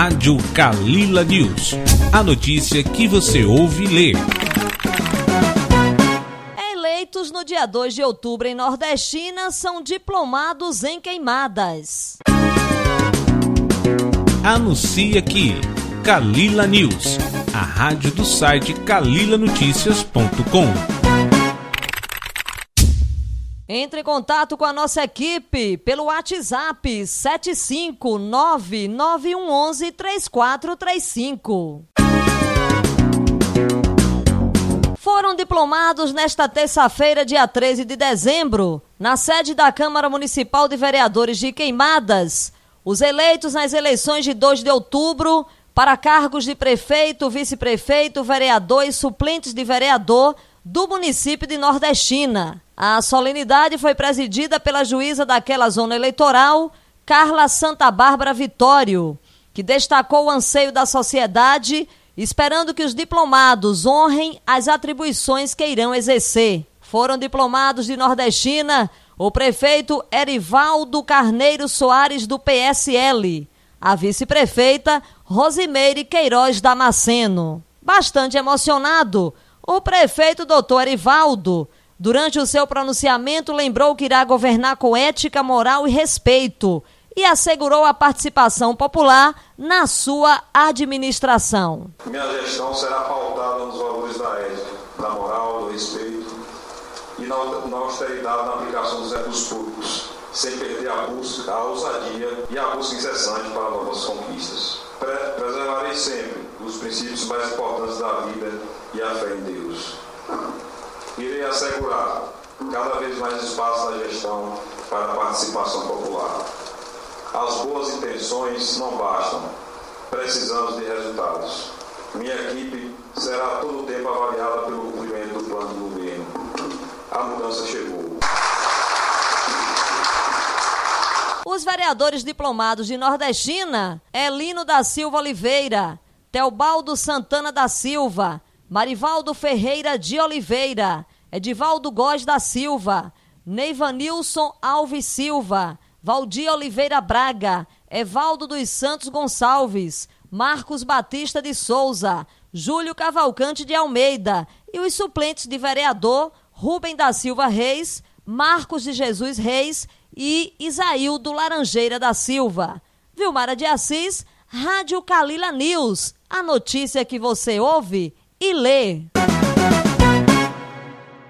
Rádio Kalila News. A notícia que você ouve e lê. Eleitos no dia 2 de outubro em Nordestina são diplomados em queimadas. Anuncia aqui, Kalila News, a rádio do site kalilanoticias.com. Entre em contato com a nossa equipe pelo WhatsApp 75991113435. Foram diplomados nesta terça-feira, dia 13 de dezembro, na sede da Câmara Municipal de Vereadores de Queimadas, os eleitos nas eleições de 2 de outubro para cargos de prefeito, vice-prefeito, vereador e suplentes de vereador do município de Nordestina. A solenidade foi presidida pela juíza daquela zona eleitoral, Carla Santa Bárbara Vitório, que destacou o anseio da sociedade, esperando que os diplomados honrem as atribuições que irão exercer. Foram diplomados de Nordestina o prefeito Erivaldo Carneiro Soares, do PSL, a vice-prefeita Rosimeire Queiroz Damasceno. Bastante emocionado, o prefeito Dr. Erivaldo, durante o seu pronunciamento, lembrou que irá governar com ética, moral e respeito e assegurou a participação popular na sua administração. Minha gestão será pautada nos valores da ética, da moral, do respeito e na austeridade na aplicação dos recursos públicos, sem perder a busca, a ousadia e a busca incessante para novas conquistas. Preservarei sempre os princípios mais importantes da vida e a fé em Deus. Irei assegurar cada vez mais espaço na gestão para a participação popular. As boas intenções não bastam, precisamos de resultados. Minha equipe será a todo tempo avaliada pelo cumprimento do plano do governo. A mudança chegou. Os vereadores diplomados de Nordestina, Elino da Silva Oliveira, Teobaldo Santana da Silva, Marivaldo Ferreira de Oliveira, Edivaldo Góes da Silva, Neivanilson Alves Silva, Valdir Oliveira Braga, Evaldo dos Santos Gonçalves, Marcos Batista de Souza, Júlio Cavalcante de Almeida e os suplentes de vereador Rubem da Silva Reis, Marcos de Jesus Reis e Isaildo Laranjeira da Silva. Vilmara de Assis, Rádio Kalila News, a notícia que você ouve e lê.